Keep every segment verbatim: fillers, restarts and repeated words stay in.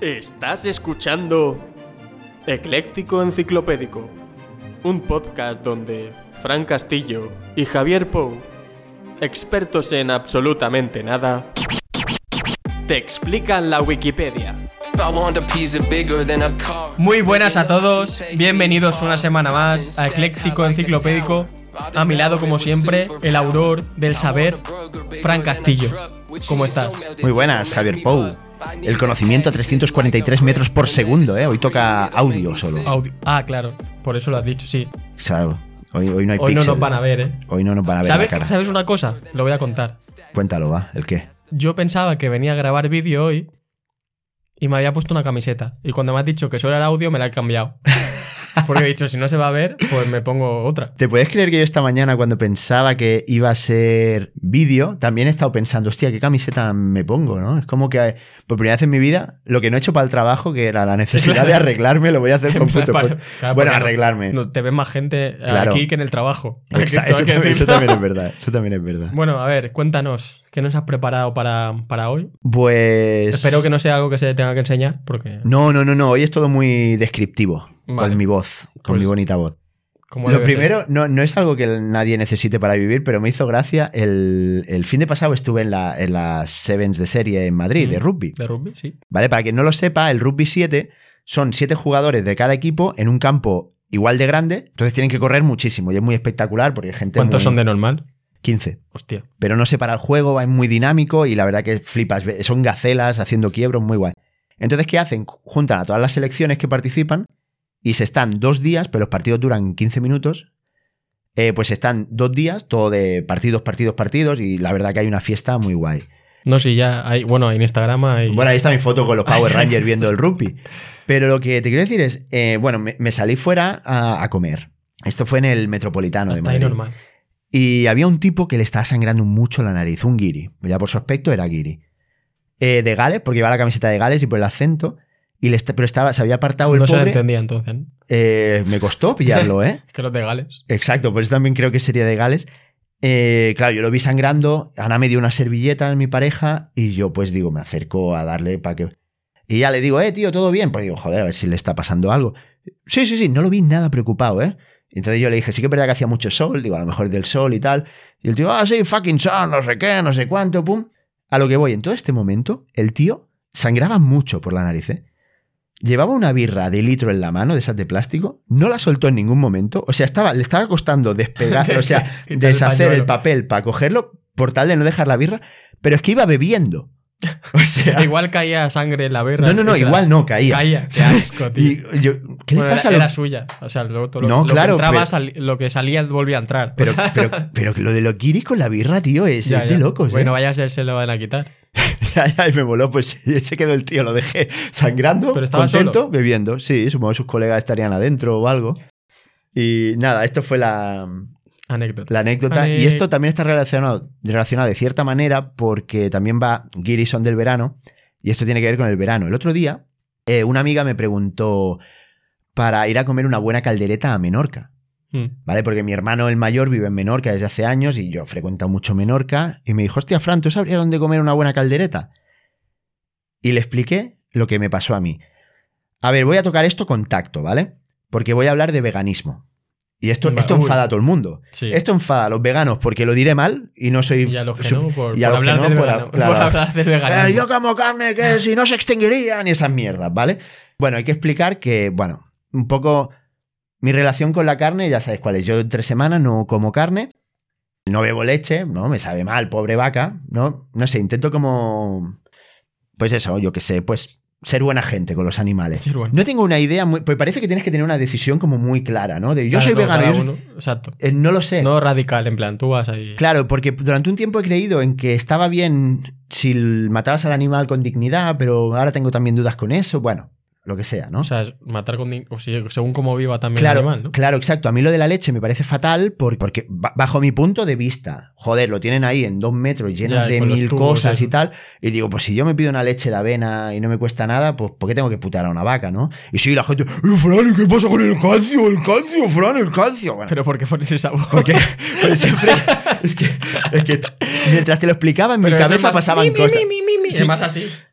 Estás escuchando Ecléctico Enciclopédico, un podcast donde Fran Castillo y Javier Pou, expertos en absolutamente nada, te explican la Wikipedia. Muy buenas a todos, bienvenidos una semana más a Ecléctico Enciclopédico. A mi lado, como siempre, el auror del saber, Fran Castillo. ¿Cómo estás? Muy buenas, Javier Pou. El conocimiento a trescientos cuarenta y tres metros por segundo, ¿eh? Hoy toca audio solo. Audio. Ah, claro, por eso lo has dicho, sí. Claro, hoy, hoy no hay Hoy píxel. no nos van a ver, ¿eh? Hoy no nos van a ver ¿Sabes, la cara. ¿Sabes una cosa? Lo voy a contar. Cuéntalo, va. ¿El qué? Yo pensaba que venía a grabar vídeo hoy y me había puesto una camiseta. Y cuando me has dicho que solo era audio, me la he cambiado. Porque he dicho, si no se va a ver, pues me pongo otra. ¿Te puedes creer que yo esta mañana, cuando pensaba que iba a ser vídeo, también he estado pensando, hostia, ¿qué camiseta me pongo, no? Es como que por primera vez en mi vida, lo que no he hecho para el trabajo, que era la necesidad Claro. de arreglarme, lo voy a hacer con puto Claro, pod- claro, Bueno, porque arreglarme. No, te ven más gente Claro. aquí que en el trabajo. Exa- Esto hay eso, que también, eso decirlo. también es verdad. Eso también es verdad. Bueno, a ver, cuéntanos, ¿qué nos has preparado para, para hoy? Pues... Espero que no sea algo que se tenga que enseñar, porque... No, no, no, no. Hoy es todo muy descriptivo. Vale. Con mi voz, con Pues, mi bonita voz. como Lo debe primero, ser. no, no es algo que nadie necesite para vivir, pero me hizo gracia. El, el fin de pasado estuve en, la, en las Sevens de serie en Madrid, Mm. de rugby. De rugby, sí. ¿Vale? Para quien no lo sepa, el rugby siete son siete jugadores de cada equipo en un campo igual de grande, entonces tienen que correr muchísimo y es muy espectacular porque hay gente ¿Cuántos muy... son de normal? quince. Hostia. Pero no se para el juego, es muy dinámico y la verdad que flipas. Son gacelas haciendo quiebros, muy guay. Entonces, ¿qué hacen? Juntan a todas las selecciones que participan y se están dos días, pero los partidos duran quince minutos. Eh, pues están dos días, todo de partidos, partidos, partidos, y la verdad que hay una fiesta muy guay. No, sí, ya hay... Bueno, en Instagram hay... Bueno, ahí está mi foto con los Power Rangers viendo el rugby. Pero lo que te quiero decir es, eh, bueno, me, me salí fuera a, a comer. Esto fue en el Metropolitano de Hasta ahí Madrid. normal. Y había un tipo que le estaba sangrando mucho la nariz, un guiri. Ya por su aspecto era guiri. Eh, de Gales, porque llevaba la camiseta de Gales y por el acento. Y le est- pero estaba, se había apartado el No se lo pobre. entendía entonces, ¿no? Eh, me costó pillarlo, ¿eh? Que los de Gales. Exacto, por eso también creo que sería de Gales. Eh, claro, yo lo vi sangrando, Ana me dio una servilleta en mi pareja y yo pues digo, me acerco a darle para que... Y ya le digo, eh, tío, ¿todo bien? Pues digo, joder, a ver si le está pasando algo. Sí, sí, sí, no lo vi nada preocupado, ¿eh? Y entonces yo le dije, sí que es verdad que hacía mucho sol, digo, a lo mejor es del sol y tal. Y el tío, ah, sí, fucking sun, no sé qué, no sé cuánto, pum. A lo que voy, en todo este momento, el tío sangraba mucho por la nariz, ¿eh? Llevaba una birra de litro en la mano, de esas de plástico, no la soltó en ningún momento, o sea, estaba, le estaba costando despegar, o sea, Quitar el deshacer el pañuelo. papel para cogerlo, por tal de no dejar la birra, pero es que iba bebiendo. O sea, Igual caía sangre en la birra. no, no, no, o sea, igual no, caía. Caía, qué asco, tío. Y yo, ¿qué Bueno, le pasa era, a lo- era suya. O sea, lo, lo- No, lo claro, que entraba, pero- sali- lo que salía volvía a entrar. Pero, O sea, pero, pero que lo de los guiris con la birra, tío, es, ya, es ya. de locos, Bueno, ¿eh? vaya a ser, se lo van a quitar. Ya, ya, y me voló, pues se quedó el tío, lo dejé sangrando, Pero estaba contento, solo. bebiendo. Sí, supongo que sus colegas estarían adentro o algo. Y nada, esto fue la, Anécdota. la anécdota. Ane- Y esto también está relacionado, relacionado de cierta manera porque también va guiris son del verano y esto tiene que ver con el verano. El otro día, eh, una amiga me preguntó para ir a comer una buena caldereta a Menorca. Mm. ¿Vale? Porque mi hermano, el mayor, vive en Menorca desde hace años y yo frecuento mucho Menorca. Y me dijo, hostia, Fran, ¿tú sabrías dónde comer una buena caldereta? Y le expliqué lo que me pasó a mí. A ver, voy a tocar esto con tacto, ¿vale? Porque voy a hablar de veganismo. Y esto, Va- esto uy. enfada a todo el mundo. Sí. Esto enfada a los veganos porque lo diré mal y no soy... Y a los que su- no, por, y a por los que hablar no, del por- vegano- claro. por hablar del veganismo. Eh, yo como carne que si no se extinguirían y esas mierdas, ¿vale? Bueno, hay que explicar que, bueno, un poco mi relación con la carne, ya sabéis cuál es. Yo tres semanas no como carne, no bebo leche, ¿no? Me sabe mal, pobre vaca, ¿no? No sé, intento como... Pues eso, yo qué sé, pues ser buena gente con los animales. Sí, bueno. No tengo una idea muy... Pues parece que tienes que tener una decisión como muy clara, ¿no? De yo Claro, soy no, vegano, cada yo soy- uno- Exacto. eh, no lo sé. No radical, en plan, tú vas ahí. Claro, porque durante un tiempo he creído en que estaba bien si l- matabas al animal con dignidad, pero ahora tengo también dudas con eso. Bueno, lo que sea, ¿no? O sea, es matar con... din- O sea, según cómo viva también claro, el animal, ¿no? claro, exacto. A mí lo de la leche me parece fatal por- porque, ba- bajo mi punto de vista, joder, lo tienen ahí en dos metros llenos Ya, y de con los mil tubos, cosas eso. y tal. Y digo, pues si yo me pido una leche de avena y no me cuesta nada, pues ¿por qué tengo que putar a una vaca, no? Y sí, la gente, "Eh, Fran, ¿y qué pasa con el calcio? El calcio, Fran, el calcio. Bueno, Pero ¿por qué pones ese sabor? porque, porque siempre... es, que, es que mientras te lo explicaba en mi Pero eso es cabeza más- pasaban mi, mi, cosas. mi, mi, mi, mi. Sí. Es más así.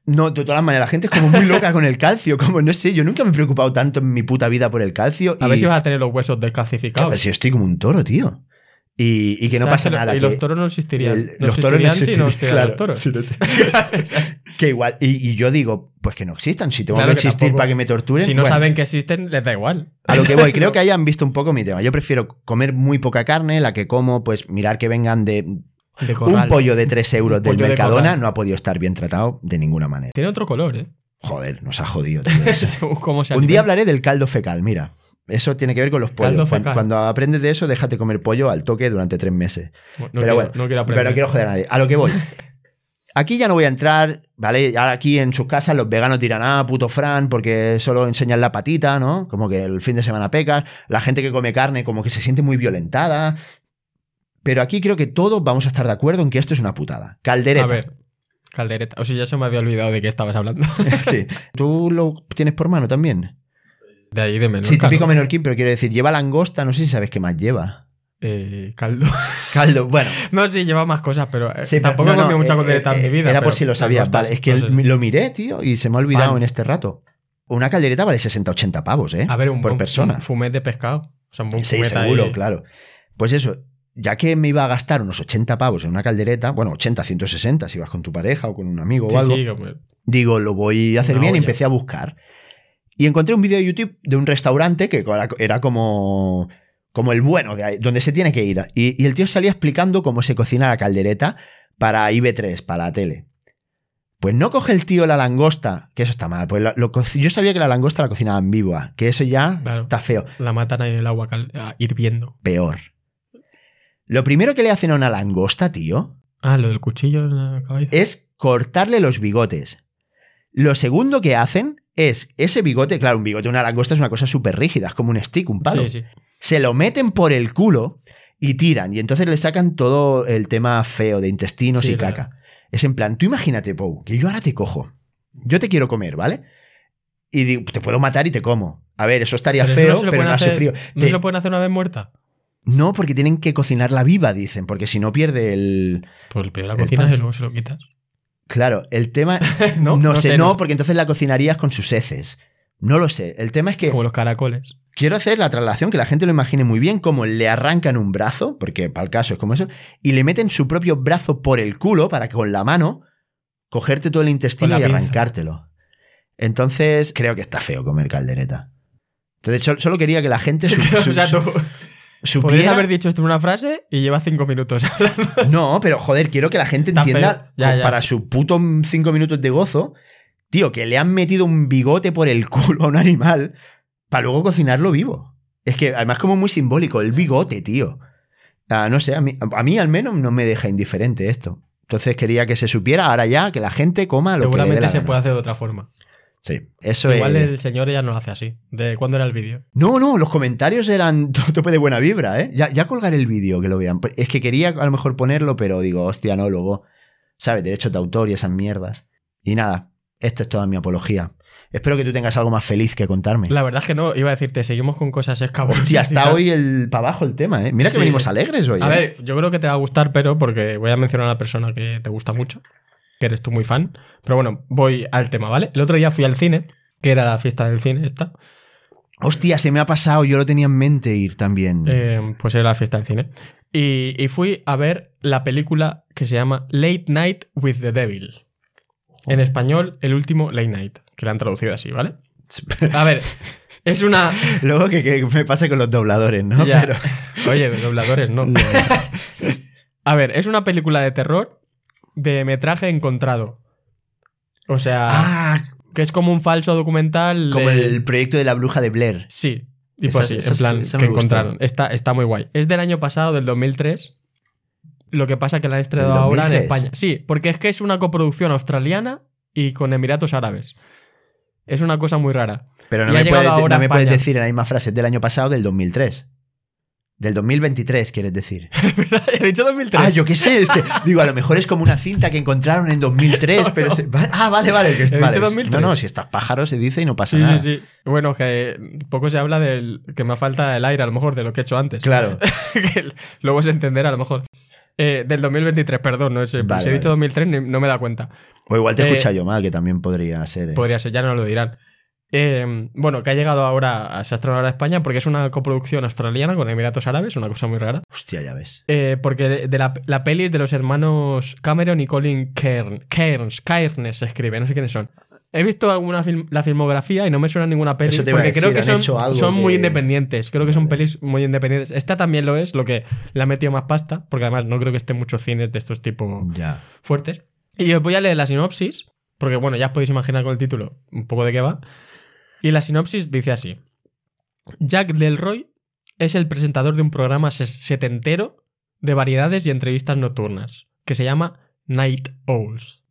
No, de todas maneras, la gente es como muy loca con el calcio. Como, no sé, yo nunca me he preocupado tanto en mi puta vida por el calcio. A y... ver si vas a tener los huesos descalcificados. A ver si yo estoy como un toro, tío. Y, y que no pasa que nada. Y que los toros no existirían. el, no los toros no existirían existirían. si no existieran Claro, los toros. sí, no sé. Que igual. Y, y yo digo, pues que no existan. Si tengo Claro que que existir tampoco. para que me torturen. Si no bueno, saben que existen, les da igual. a lo que voy, creo que hayan visto un poco mi tema. Yo prefiero comer muy poca carne, la que como, pues mirar que vengan de. De corral. Un pollo de tres euros Un del pollo de Mercadona corral. no ha podido estar bien tratado de ninguna manera. Tiene otro color, ¿eh? Joder, nos ha jodido. Tío, eso. Según cómo se Un día alimenta. hablaré del caldo fecal, mira. Eso tiene que ver con los pollos. Caldo Cuando, fecal. cuando aprendes de eso, déjate comer pollo al toque durante tres meses. No pero quiero, bueno, no quiero aprender. pero no quiero joder a nadie. A lo que voy. Aquí ya no voy a entrar, ¿vale? Ya aquí en sus casas los veganos dirán, ah, puto Fran, porque solo enseñan la patita, ¿no? Como que el fin de semana pecas. La gente que come carne como que se siente muy violentada. Pero aquí creo que todos vamos a estar de acuerdo en que esto es una putada. Caldereta. A ver, caldereta. O sea, ya se me había olvidado de qué estabas hablando. Sí. ¿Tú lo tienes por mano también? De ahí de Menorca. Sí, típico ¿no? menorquín, pero quiero decir, lleva langosta, no sé si sabes qué más lleva. Eh, caldo. Caldo, bueno. No, sí, lleva más cosas, pero eh, Sí, pero- tampoco no, he no, comido mucha eh, caldereta eh, en mi vida. Era por pero si lo sabías, langostas, vale. Es que no sé. lo miré, tío, y se me ha olvidado Pan. en este rato. Una caldereta vale sesenta ochenta pavos, ¿eh? A ver, un, por un- persona. un fumet de pescado. O sea, un buen Sí, fumet seguro, ahí. claro. Pues eso, ya que me iba a gastar unos ochenta pavos en una caldereta, bueno, ochenta, ciento sesenta si vas con tu pareja o con un amigo Sí, o algo, sí, como- digo, lo voy a hacer Una bien y olla. empecé a buscar. Y encontré un vídeo de YouTube de un restaurante que era- era como, como el bueno, de ahí, donde se tiene que ir. Y, y el tío salía explicando cómo se cocina la caldereta para I B tres, para la tele. Pues no coge el tío la langosta, que eso está mal. Pues lo- lo co- yo sabía que la langosta la cocinaban viva, que eso ya Claro. está feo. La matan ahí en el agua cal- ah, hirviendo. Peor. Lo primero que le hacen a una langosta, tío, Ah, lo del cuchillo en la cabeza. es cortarle los bigotes. Lo segundo que hacen es ese bigote, claro, un bigote de una langosta es una cosa súper rígida, es como un stick, un palo. Sí, sí. Se lo meten por el culo y tiran, y entonces le sacan todo el tema feo de intestinos Sí, y claro. caca. Es en plan, tú imagínate, Pou, que yo ahora te cojo. Yo te quiero comer, ¿vale? Y digo, te puedo matar y te como. A ver, eso estaría Pero eso feo, no se lo pero pueden no has hacer- sufrido. ¿No Te- se lo pueden hacer una vez muerta? No, porque tienen que cocinarla viva, dicen, porque si no pierde el... Pues primero la El cocinas pan. y luego se lo quitas. Claro, el tema... ¿No? No, No sé, sé, no, no sé. porque entonces la cocinarías con sus heces. No lo sé. El tema es que Como los caracoles. quiero hacer la traslación, que la gente lo imagine muy bien, como le arrancan un brazo, porque para el caso es como eso, y le meten su propio brazo por el culo para que con la mano cogerte todo el intestino Con y la pinza. arrancártelo. Entonces, creo que está feo comer caldereta. Entonces, sol- solo quería que la gente su- su- o sea, tú su- podrías supiera... haber dicho esto en una frase y llevas cinco minutos hablando. No, pero joder, quiero que la gente Está entienda feo. Ya, ya. para su puto cinco minutos de gozo, tío, que le han metido un bigote por el culo a un animal para luego cocinarlo vivo. Es que además como muy simbólico, el bigote, tío. Ah, no sé, a mí, a mí al menos no me deja indiferente esto. Entonces quería que se supiera ahora ya que la gente coma lo que le dé Seguramente la se gana. puede hacer de otra forma. Sí, eso Igual es... el señor ya no lo hace así. ¿De cuándo era el vídeo? No, no, los comentarios eran to- tope de buena vibra, ¿eh? Ya, ya colgaré el vídeo, que lo vean. Es que quería a lo mejor ponerlo, pero digo, hostia, no, luego, ¿sabes? Derechos de autor y esas mierdas. Y nada, esta es toda mi apología. Espero que tú tengas algo más feliz que contarme. La verdad es que no, iba a decirte, seguimos con cosas escabrosas. Hostia, y está tal. hoy el para abajo el tema, ¿eh? Mira que Sí. venimos alegres hoy. A ¿eh? ver, yo creo que te va a gustar, pero porque voy a mencionar a una persona que te gusta mucho, que eres tú muy fan. Pero bueno, voy al tema, ¿vale? El otro día fui al cine, que era la fiesta del cine esta. Hostia, se me ha pasado, yo lo tenía en mente ir también. Eh, pues era la fiesta del cine. Y, y fui a ver la película que se llama Late Night with the Devil. En español, el último Late Night, que la han traducido así, ¿vale? A ver, es una... Luego que, que me pasa con los dobladores, ¿no? Ya. Pero... Oye, de dobladores, no. A ver, es una película de terror de metraje encontrado. O sea, Ah, que es como un falso documental. como de- el proyecto de la bruja de Blair. Sí, tipo Esa- así, esa en sí- plan, esa que me gustó. encontraron. Está, está muy guay. Es del año pasado, del dos mil tres. Lo que pasa que la han estrenado ¿Del ahora en dos mil tres? España. Sí, porque es que es una coproducción australiana y con Emiratos Árabes. Es una cosa muy rara. Pero no Y ha me, llegado puedes, ahora no a me puedes España. decir en la misma frase del año pasado del dos mil tres. Del dos mil veintitrés, quieres decir. ¿Verdad? He dicho dos mil tres. Ah, yo qué sé. Es que, digo, a lo mejor es como una cinta que encontraron en dos mil tres, pero... no. se- va- ah, vale, vale. Que, dicho vale. dos mil tres. No, no, si estás pájaro se dice y no pasa Sí, nada. sí, sí. Bueno, que poco se habla del que me falta el aire, a lo mejor, de lo que he hecho antes. Claro. Que luego se entenderá, a lo mejor. Eh, del dos mil veintitrés, perdón, no sé. Vale, si he dicho vale. dos mil tres, ni- no me da cuenta. O igual te he Eh, escuchado yo mal, que también podría ser. ¿eh? Podría ser, ya no lo dirán. Eh, bueno, que ha llegado ahora a se ha estrenado ahora a España porque es una coproducción australiana con Emiratos Árabes, una cosa muy rara. Hostia, ya ves. Eh, porque de, de la, la peli es de los hermanos Cameron y Colin Cairn, Cairns, Cairns se escribe, no sé quiénes son. He visto alguna film, la filmografía y no me suena ninguna peli Eso te iba a porque decir, creo que han son, hecho algo son muy que- independientes. Creo que son Vale. pelis muy independientes. Esta también lo es, lo que le ha metido más pasta, porque además no creo que esté en muchos cines de estos tipos Ya. fuertes. Y os voy a leer la sinopsis, porque bueno, ya os podéis imaginar con el título un poco de qué va. Y la sinopsis dice así. Jack Delroy es el presentador de un programa ses- setentero de variedades y entrevistas nocturnas, que se llama Night Owls.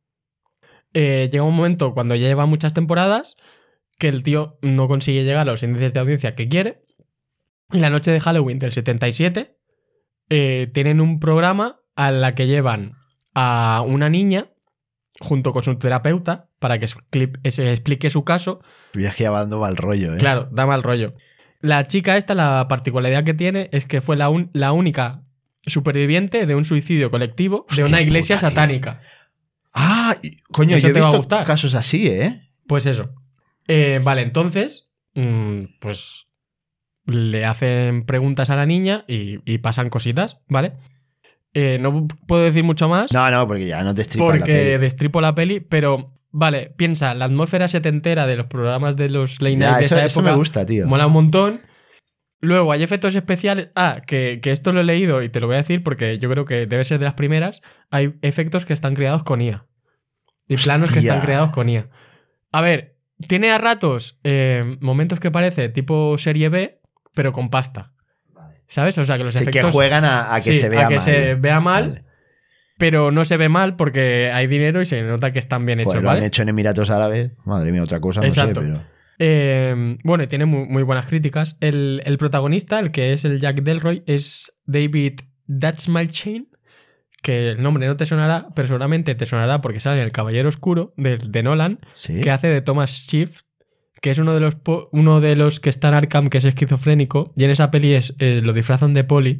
Eh, llega un momento cuando ya lleva muchas temporadas que el tío no consigue llegar a los índices de audiencia que quiere. Y la noche de Halloween del setenta y siete eh, tienen un programa a la que llevan a una niña junto con su terapeuta para que expli- se explique su caso. Pero ya es que ya va dando mal rollo, ¿eh? Claro, da mal rollo. La chica esta, la particularidad que tiene es que fue la, un- la única superviviente de un suicidio colectivo Hostia de una iglesia puta, tío. satánica. Ah, y- coño, Eso yo he te va a visto gustar. casos así, ¿eh? Pues eso. Eh, vale, entonces, mm, pues le hacen preguntas a la niña y, y pasan cositas, ¿vale? Eh, no puedo decir mucho más No, no, porque ya no te estripas la porque peli. destripo la peli, pero vale, piensa, la atmósfera setentera de los programas de los late night Ya, de eso, esa eso época me gusta, tío. mola un montón. Luego hay efectos especiales. Ah, que, que esto lo he leído y te lo voy a decir porque yo creo que debe ser de las primeras. Hay efectos que están creados con I A. Y planos que Hostia. están creados con I A. A ver, tiene a ratos eh, momentos que parece tipo serie B, pero con pasta. ¿Sabes? O sea, que los Sí, efectos... que juegan a, a que sí, se vea a que mal. se vea mal, Vale. pero no se ve mal porque hay dinero y se nota que están bien hechos, Pues lo ¿vale? han hecho en Emiratos Árabes. Madre mía, otra cosa, no Exacto. sé, pero... Eh, bueno, y tiene muy, muy buenas críticas. El, el protagonista, el que es el Jack Delroy, es David Dastmalchian, que el nombre no te sonará, pero seguramente te sonará porque sale en El Caballero Oscuro de, de Nolan, ¿Sí? que hace de Thomas Schiff, que es uno de los po- uno de los que está en Arkham, que es esquizofrénico, y en esa peli es, eh, lo disfrazan de poli.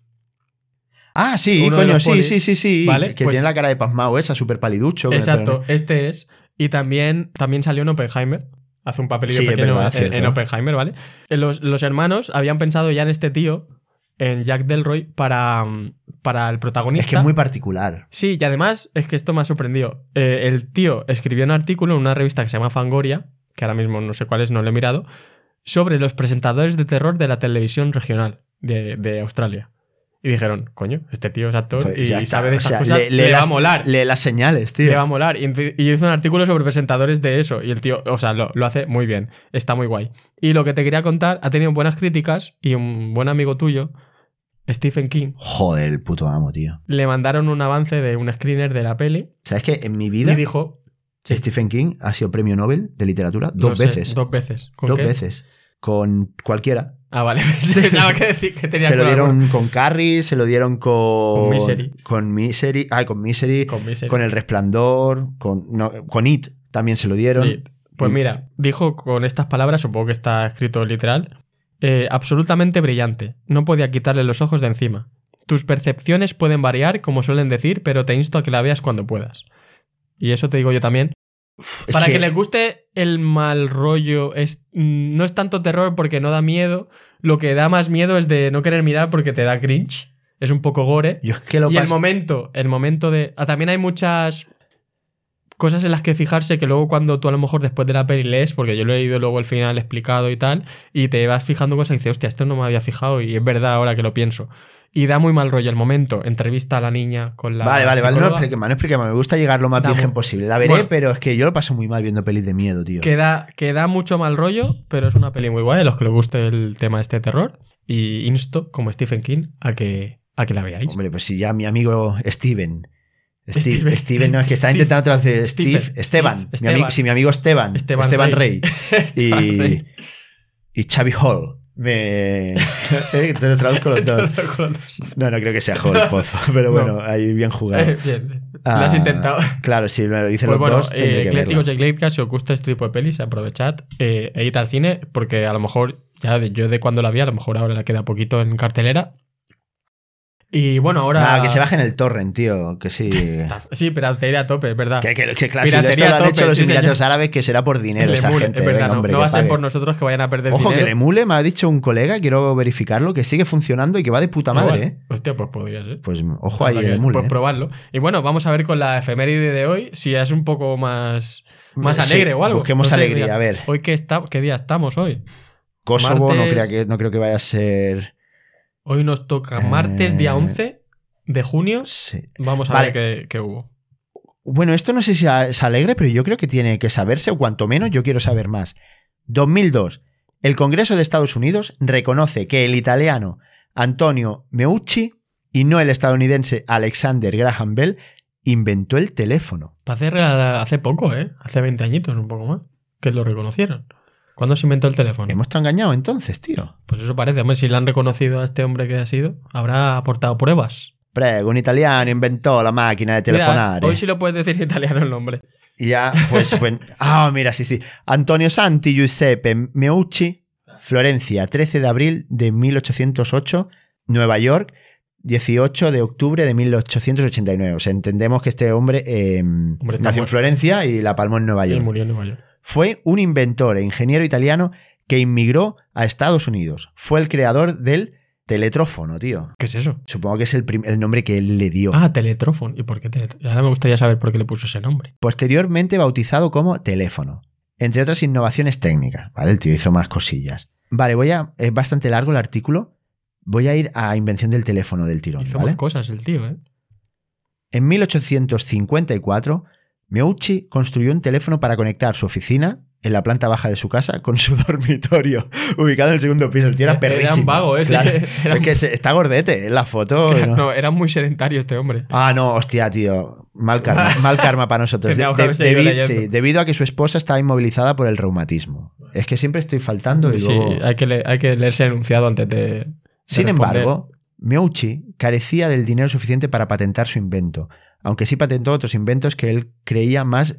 Ah, sí, Uno de coño, los sí, polis. sí, sí, sí. Vale, que pues- tiene la cara de pasmao esa, súper paliducho. con el Exacto, pelo- este es. Y también, también salió en Oppenheimer. Hace un papelillo Sí, es pequeño verdad, en, cierto. en Oppenheimer, ¿vale? Eh, Los, los hermanos habían pensado ya en este tío, en Jack Delroy, para, mm, para el protagonista. Es que es muy particular. Sí, y además es que esto me ha sorprendido. Eh, el tío escribió un artículo en una revista que se llama Fangoria, que ahora mismo no sé cuál es, no lo he mirado, sobre los presentadores de terror de la televisión regional de, de Australia. Y dijeron, coño, este tío es actor Pues y ya está. sabe de O estas sea, cosas, le, lee va a las- molar. Lee las señales, tío. Le va a molar. Y, ent- y hizo un artículo sobre presentadores de eso. Y el tío, o sea, lo, lo hace muy bien. Está muy guay. Y lo que te quería contar, ha tenido buenas críticas y un buen amigo tuyo, Stephen King, Joder, el puto amo, tío. le mandaron un avance de un screener de la peli ¿Sabes que en mi vida y dijo... sí, Stephen King ha sido premio Nobel de literatura no dos sé, veces? Dos veces. ¿Con Dos qué? veces. Con cualquiera. Ah, vale. Pensaba que decir que tenía Se lo con dieron con Carrie, se lo dieron con... Con Misery. Con Misery. Ay, con Misery. algo- con Misery. Con El Resplandor. Con, no, con It también se lo dieron. Sí. Pues Y- mira, dijo con estas palabras, supongo que está escrito literal, eh, absolutamente brillante. No podía quitarle los ojos de encima. Tus percepciones pueden variar, como suelen decir, pero te insto a que la veas cuando puedas. Y eso te digo yo también. Uf, es Para que... les guste el mal rollo, es, mm, no es tanto terror porque no da miedo. Lo que da más miedo es de no querer mirar porque te da cringe. Es un poco gore. Yo es que lo Y el pas- momento, el momento de... Ah, también hay muchas cosas en las que fijarse que luego cuando tú a lo mejor después de la peli lees, porque yo lo he leído luego el final explicado y tal, y te vas fijando cosas y dices, hostia, esto no me había fijado y es verdad ahora que lo pienso. Y da muy mal rollo el momento. Entrevista a la niña con la Vale, vale, vale. No psicóloga. explique más, no explique más. Me gusta llegar lo más Da virgen mu- posible. La veré, Bueno. pero es que yo lo paso muy mal viendo pelis de miedo, tío. Que da, que da mucho mal rollo, pero es una peli muy guay a los que les guste el tema este de terror. Y insto, como Stephen King, a que, a que la veáis. Hombre, pues si ya mi amigo Steven. Steve- Steven. Steven, no, es que está Steve. intentando traducir Steve. Stephen. Esteban. Steve. Mi ami- Esteban. si mi amigo Esteban. Esteban Esteban, Rey. Rey. Esteban y, Rey. y Xavi Hall. Me. Eh, Te lo traduzco los dos. Con los dos. No, no creo que sea Hall el pozo. Pero bueno, No. ahí bien jugado. Eh, Bien, lo Ah, has intentado. Claro, si me lo dicen Pues los bueno, dos, tendré eh, que eclécticos verla. y eclécticas, si os gusta este tipo de pelis, aprovechad eh, e id al cine, porque a lo mejor, ya de- yo de cuando la vi, a lo mejor ahora la queda poquito en cartelera. Y bueno, ahora... Nada, que se bajen el torrent, tío, que sí. Sí, piratería a tope, es verdad. Que, que, que claro, si Piratería esto lo a han tope, hecho los sí, Emiratos señor. Árabes, que será por dinero El esa emule, gente. es verdad, Venga, no, hombre, no que va a ser pague. por nosotros que vayan a perder Ojo, dinero. que el emule me ha dicho un colega, quiero verificarlo, que sigue funcionando y que va de puta madre, Igual. ¿eh? Hostia, pues podría ser. Pues ojo ahí Habrá el que, emule. pues ¿eh? probarlo. Y bueno, vamos a ver con la efeméride de hoy si es un poco más, más Sí, alegre o algo. busquemos No sé, alegría, mira, a ver. Hoy qué, está, ¿qué día estamos hoy? Kosovo no, martes- creo que, no creo que vaya a ser... Hoy nos toca Eh, martes, día once de junio. Sí. Vamos a Vale. ver qué, qué hubo. Bueno, esto no sé si es alegre, pero yo creo que tiene que saberse, o cuanto menos yo quiero saber más. dos mil dos. El Congreso de Estados Unidos reconoce que el italiano Antonio Meucci y no el estadounidense Alexander Graham Bell inventó el teléfono. Hace, hace poco, ¿eh? Hace veinte añitos, un poco más, que lo reconocieron. ¿Cuándo se inventó el teléfono? Hemos estado engañados entonces, tío. Pues eso parece. Hombre, si le han reconocido a este hombre que ha sido, habrá aportado pruebas. Prego, un italiano inventó la máquina de telefonar. Mira, hoy sí lo puedes decir en italiano el nombre. Y ya, pues, pues... Ah, mira, sí, sí. Antonio Santi Giuseppe Meucci, Florencia, trece de abril de mil ochocientos ocho, Nueva York, dieciocho de octubre de mil ochocientos ochenta y nueve. O sea, entendemos que este hombre, eh, Hombre, está nació en muerto. Florencia y la palmó en Nueva Y York. murió en Nueva York. Fue un inventor e ingeniero italiano que inmigró a Estados Unidos. Fue el creador del teletrófono, tío. ¿Qué es eso? Supongo que es el, prim- el nombre que él le dio. Ah, teletrófono. ¿Y por qué teletrófono? Ahora me gustaría saber por qué le puso ese nombre. Posteriormente bautizado como teléfono, entre otras innovaciones técnicas. Vale, el tío hizo más cosillas. Vale, voy a... Es bastante largo el artículo. Voy a ir a invención del teléfono del tirón, Hizo ¿vale? más cosas el tío, ¿eh? En mil ochocientos cincuenta y cuatro, Meucci construyó un teléfono para conectar su oficina en la planta baja de su casa con su dormitorio, ubicado en el segundo piso. El tío era perrísimo. Era un vago, ¿eh? Sí, Claro. era Es que se- está gordete en la foto. Claro, ¿no? no, era muy sedentario este hombre. Ah, no, hostia, tío. Mal karma, mal karma para nosotros. Tenía De- que de- haber seguido debi- leyendo. sí, debido a que su esposa estaba inmovilizada por el reumatismo. Es que siempre estoy faltando y Sí, luego... hay que, le- hay que leerse el enunciado antes de. de Sin responder. embargo, Meucci carecía del dinero suficiente para patentar su invento, aunque sí patentó otros inventos que él creía más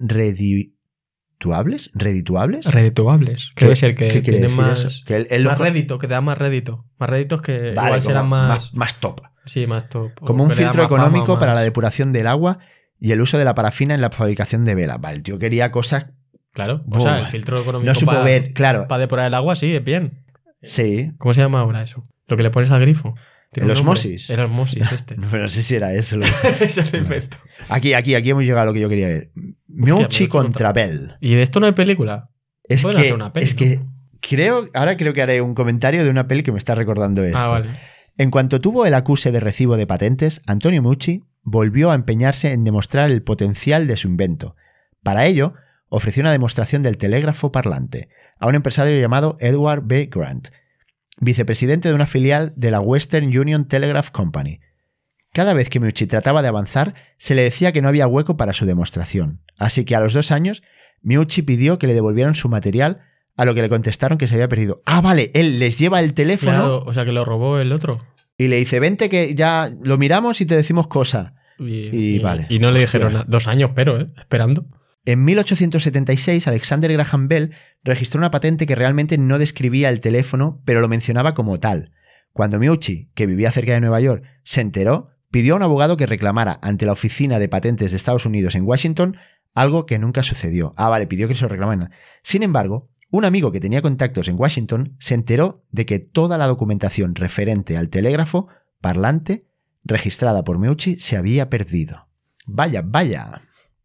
redituables. ¿Redituables? Redituables. ¿Qué- Debe ser que qué quiere tiene decir más. eso? Que él- él los más co- rédito, que te da más rédito. Más réditos que Vale, igual como serán más. más, más top. Sí, más top. O Como un que le da filtro más fama económico o para la más- depuración del agua y el uso de la parafina en la fabricación de velas. Vale, el tío quería cosas... Claro, o Buah. sea, el filtro económico No supo para ver, claro. depurar el agua, sí, es bien. Sí. ¿Cómo se llama ahora eso? Lo que le pones al grifo. Tiene El un nombre. osmosis. El osmosis este. Pero no sé si era eso. Lo... Ese es el invento. Aquí, aquí, aquí hemos llegado a lo que yo quería ver. pero Meucci eso contra contra- Bell. ¿Y de esto no hay película? Es Pueden que, hacer una peli, es que ¿no? creo, ahora creo que haré un comentario de una peli que me está recordando esto. Ah, vale. En cuanto tuvo el acuse de recibo de patentes, Antonio Meucci volvió a empeñarse en demostrar el potencial de su invento. Para ello, ofreció una demostración del telégrafo parlante a un empresario llamado Edward B. Grant, vicepresidente de una filial de la Western Union Telegraph Company. Cada vez que Meucci trataba de avanzar, se le decía que no había hueco para su demostración. Así que a los dos años, Meucci pidió que le devolvieran su material, a lo que le contestaron que se había perdido. Ah, vale, él les lleva el teléfono Claro, o sea que lo robó el otro. y le dice, vente que ya lo miramos y te decimos cosa. Y, Y vale. Y no le Hostia. dijeron nada. Dos años, pero, ¿eh? Esperando. En mil ochocientos setenta y seis, Alexander Graham Bell registró una patente que realmente no describía el teléfono, pero lo mencionaba como tal. Cuando Meucci, que vivía cerca de Nueva York, se enteró, pidió a un abogado que reclamara ante la Oficina de Patentes de Estados Unidos en Washington, algo que nunca sucedió. Ah, vale, pidió que se lo reclamaran. Sin embargo, un amigo que tenía contactos en Washington se enteró de que toda la documentación referente al telégrafo parlante registrada por Meucci se había perdido. Vaya, vaya.